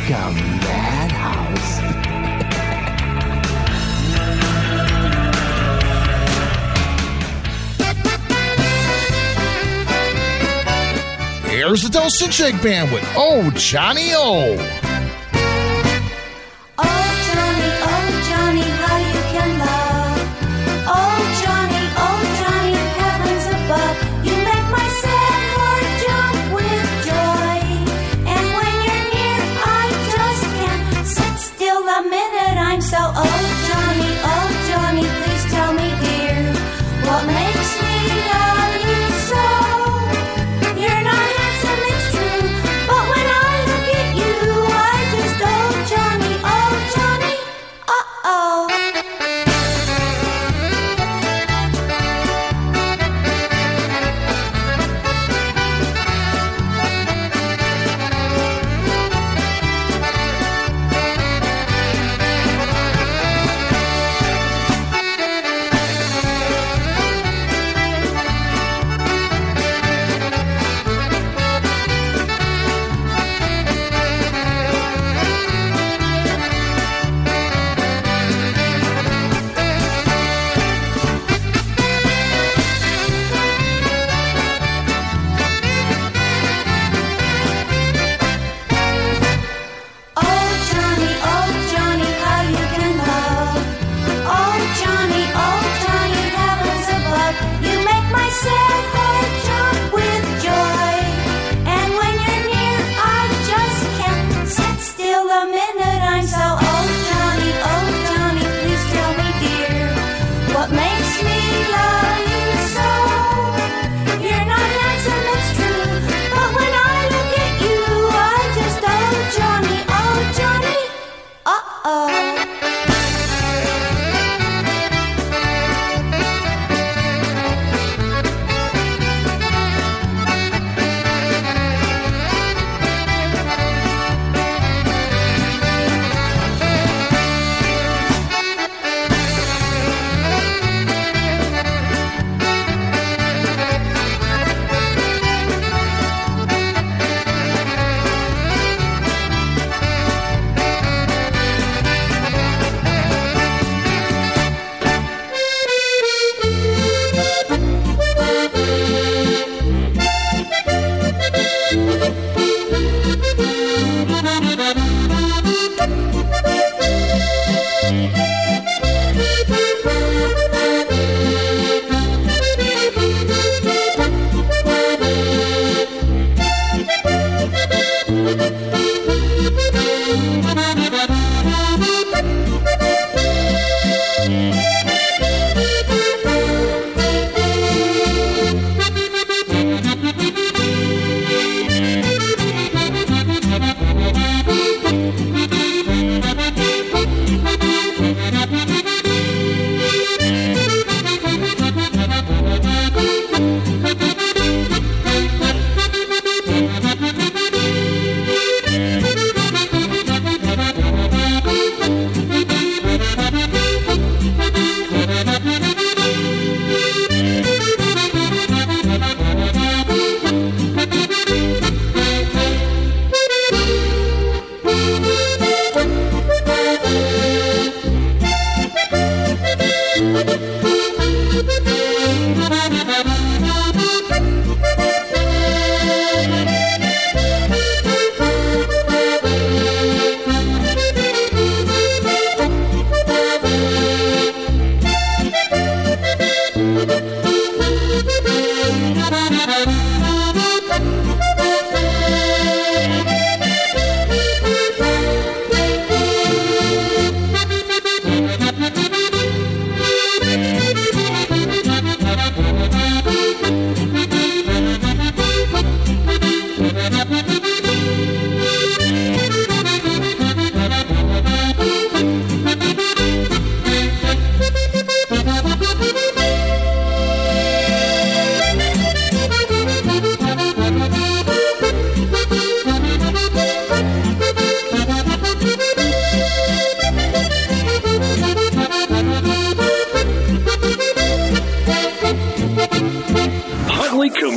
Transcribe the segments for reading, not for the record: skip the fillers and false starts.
like a madhouse. Here's the Dulcet Shake Band with Oh Johnny Oh. Oh Johnny, how you can love. Oh Johnny, heavens above. You make my sad heart jump with joy. And when you're near, I just can't sit still a minute. I'm so oh Johnny, please tell me, dear, what makes me love you so? You're not handsome, it's true, but when I look at you,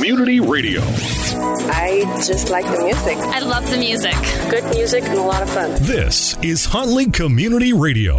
Community Radio. I just like the music. I love the music. Good music and a lot of fun. This is Huntley Community Radio.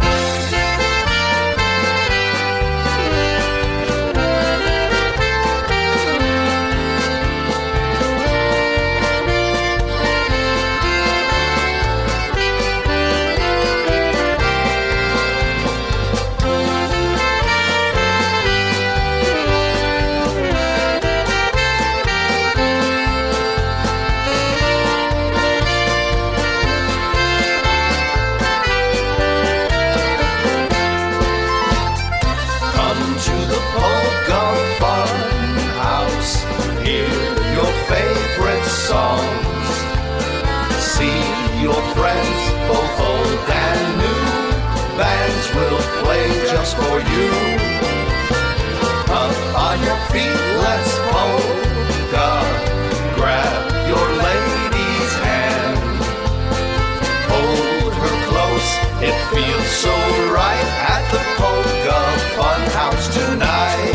For you, up on your feet, let's polka. Grab your lady's hand, hold her close. It feels so right at the Polka Funhouse tonight.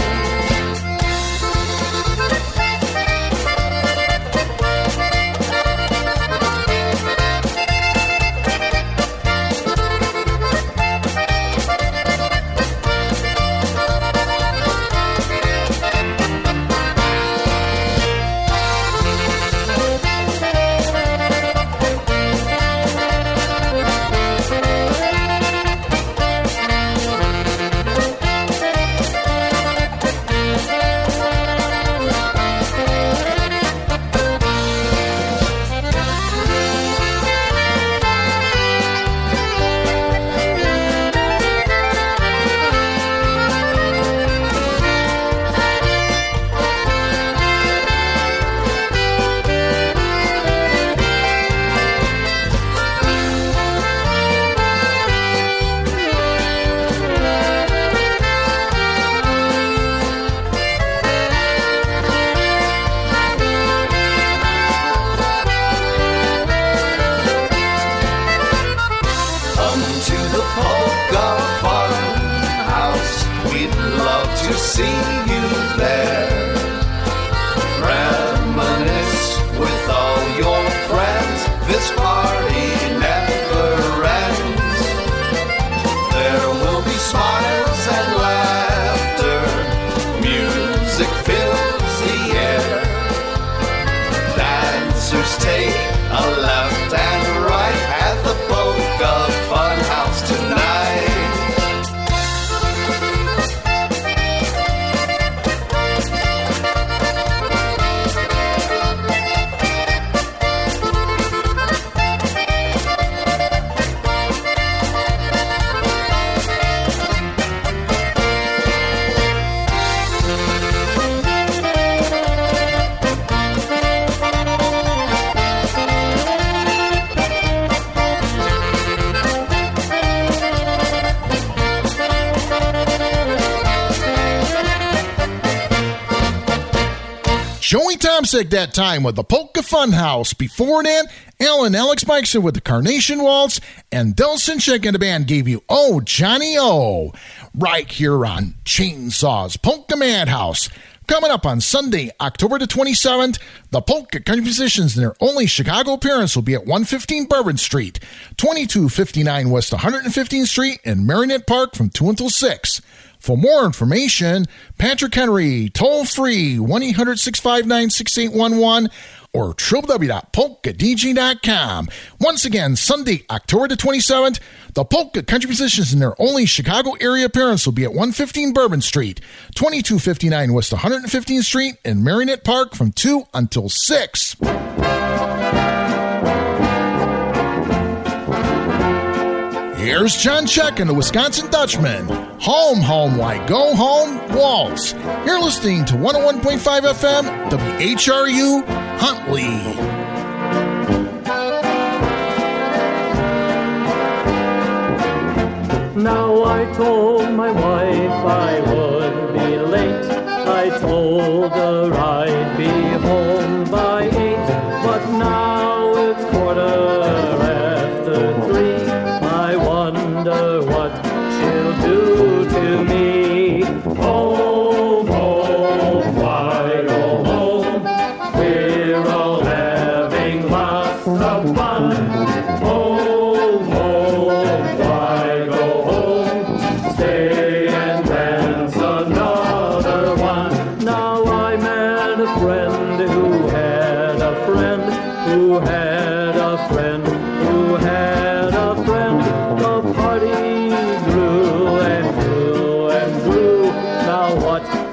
Joey Tomsick that time with the Polka Funhouse. Before that, Alan Alex Mikeson with the Carnation Waltz, and Del Sinchek and the band gave you Oh Johnny Oh, right here on Chainsaws Polka Madhouse. Coming up on Sunday, October the 27th, the Polka Country Musicians in their only Chicago appearance will be at 115 Bourbon Street, 2259 West 115th Street in Marinette Park from 2 until 6. For more information, Patrick Henry, toll free, 1-800-659-6811 or www.polkadj.com. Once again, Sunday, October the 27th, the Polka Country Musicians in their only Chicago area appearance will be at 115 Bourbon Street, 2259 West 115th Street in Marinette Park from 2 until 6. Here's John Check and the Wisconsin Dutchman. Home, home, why go home, waltz. You're listening to 101.5 FM, WHRU, Huntley. Now I told my wife I would be late. I told her I'd be home by 8. But now it's 3:15. I wonder what she'll do to me. Home, home, why go home?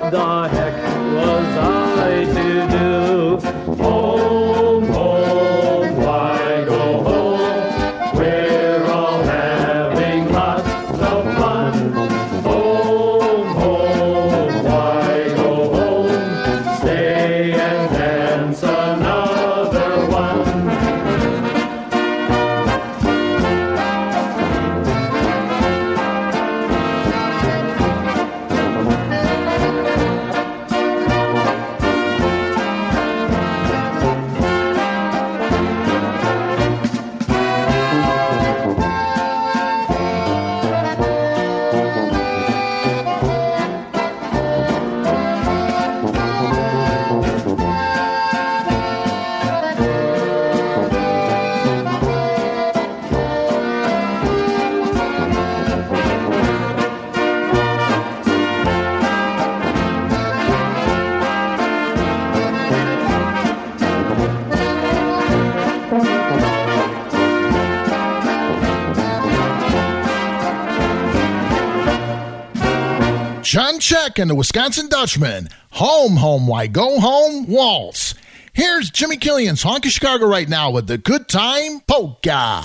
the heck was I to do? Home, home, why go home? We're all having lots of fun. Home, home, why go home? Stay and dance another one. John Check and the Wisconsin Dutchman. Home, home, why go home? Waltz. Here's Jimmy Killian's Honky Chicago right now with the Good Time Polka.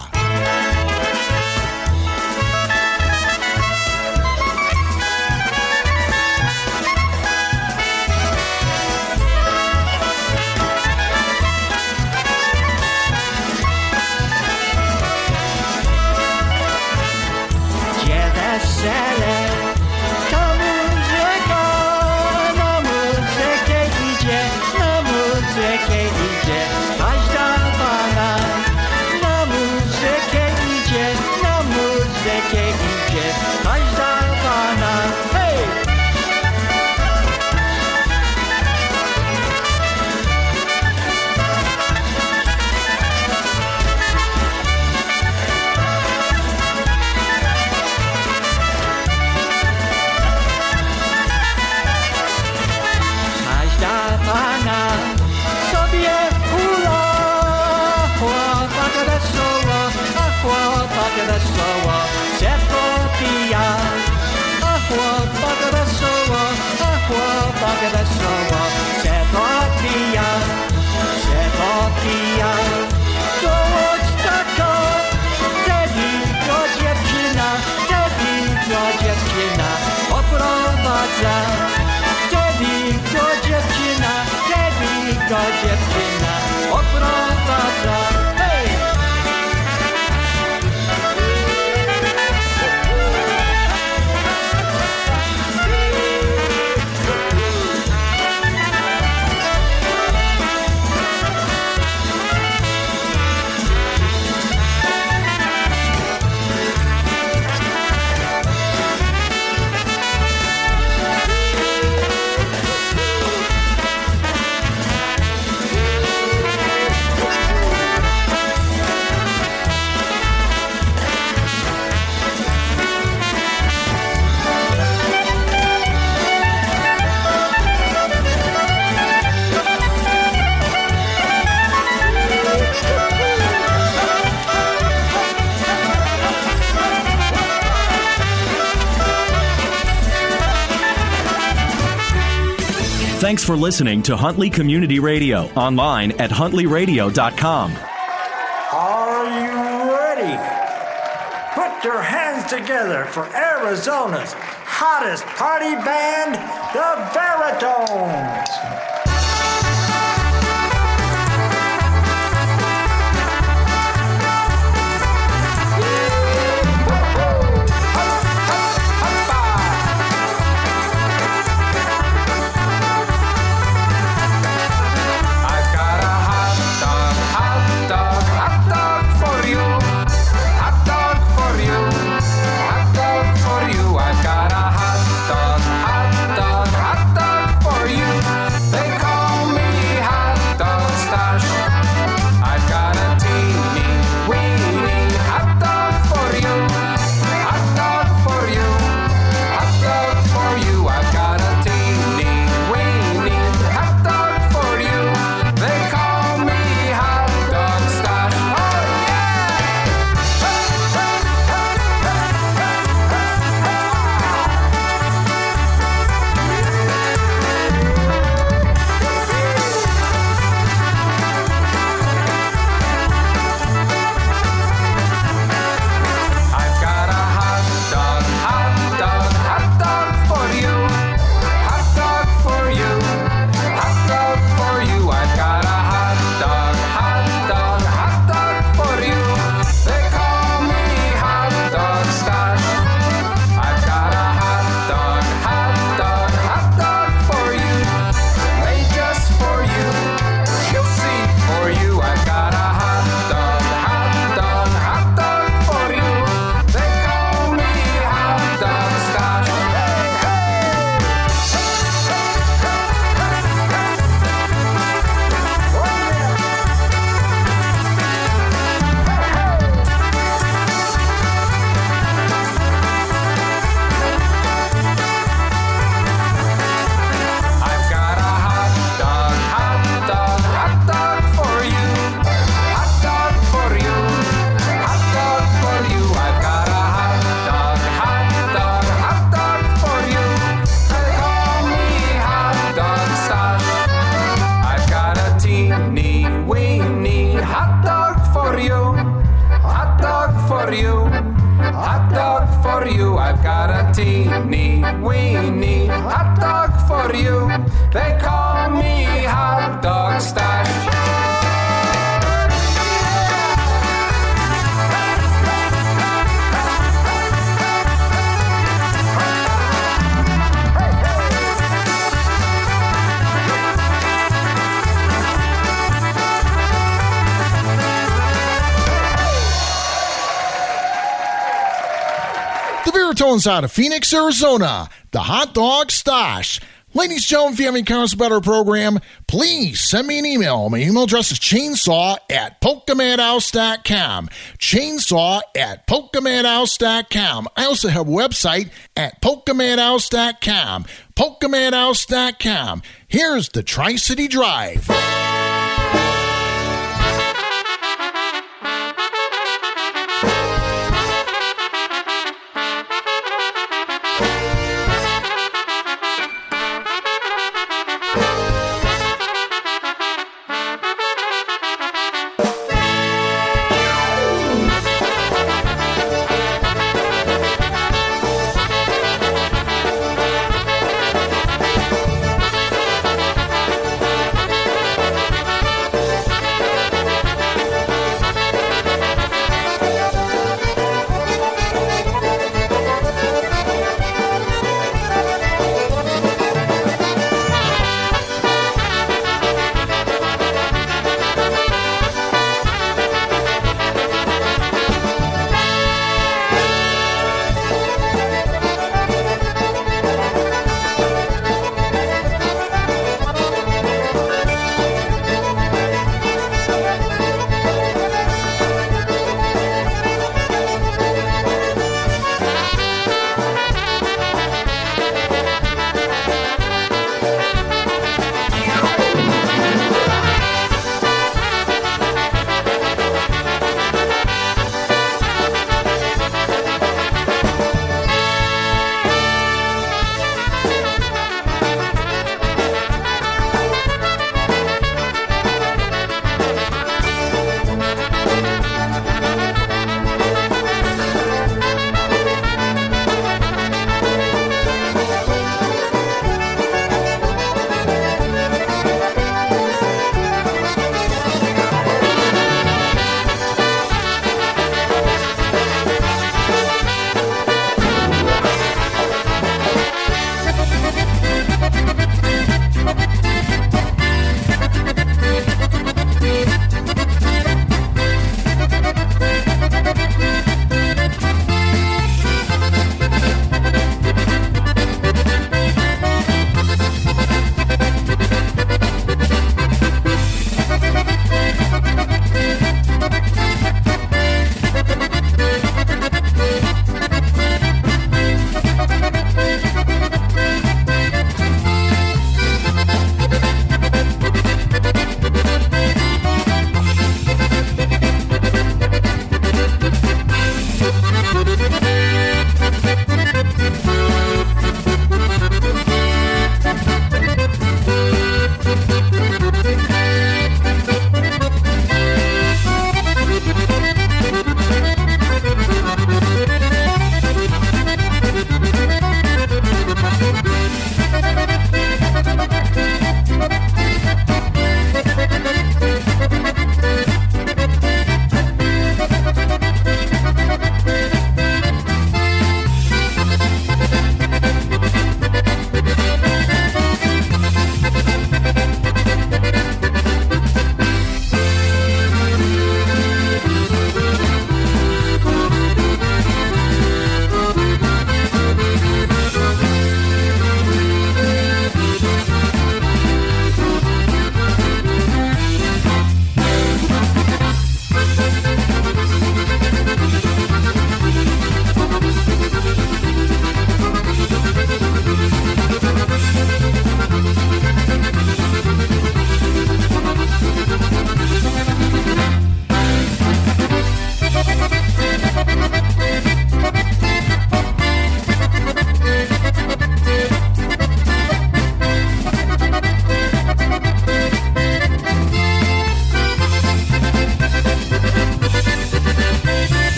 Thanks for listening to Huntley Community Radio, online at huntleyradio.com. Are you ready? Put your hands together for Arizona's hottest party band, the Baritones. They you. They call me Hot Dog Stash. The Veritones out of Phoenix, Arizona, the Hot Dog Stash. Ladies and gentlemen, if you have any comments about our program, please send me an email. My email address is chainsaw@polkamadhouse.com. Chainsaw@polkamadhouse.com. I also have a website at polkamadhouse.com. polkamadhouse.com. Here's the Tri-City Drive.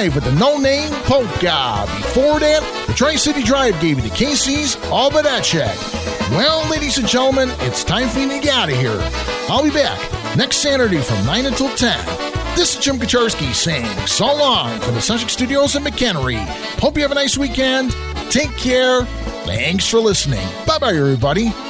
Drive with the No Name Polka. Before that, the Tri-City Drive gave you the Casey's All But That Check. Well, ladies and gentlemen, it's time for you to get out of here. I'll be back next Saturday from 9 until 10. This is Jim Kaczarski saying so long from the Sunshine Studios in McHenry. Hope you have a nice weekend. Take care. Thanks for listening. Bye-bye, everybody.